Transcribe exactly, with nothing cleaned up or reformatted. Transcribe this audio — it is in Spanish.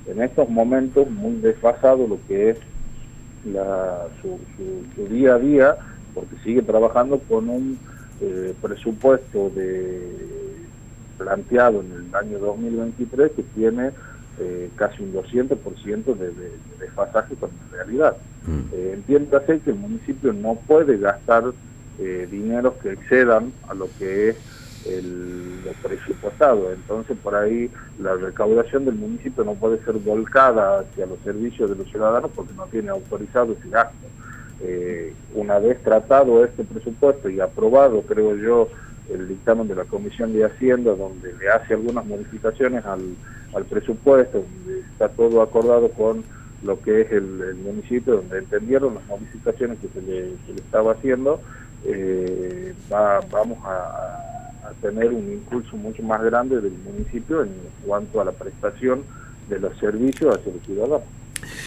en estos momentos muy desfasado lo que es la, su, su, su día a día, porque sigue trabajando con un eh, presupuesto de planteado en el año dos mil veintitrés que tiene eh, casi un doscientos por ciento de, de, de desfasaje con la realidad. Mm. Eh, entiéndase que el municipio no puede gastar eh, dineros que excedan a lo que es el, lo presupuestado, entonces por ahí la recaudación del municipio no puede ser volcada hacia los servicios de los ciudadanos porque no tiene autorizado ese gasto. Eh, una vez tratado este presupuesto y aprobado, creo yo, el dictamen de la Comisión de Hacienda, donde le hace algunas modificaciones al, al presupuesto, donde está todo acordado con lo que es el, el municipio, donde entendieron las modificaciones que se le, se le estaba haciendo, eh, va, vamos a, a tener un impulso mucho más grande del municipio en cuanto a la prestación de los servicios hacia los ciudadanos.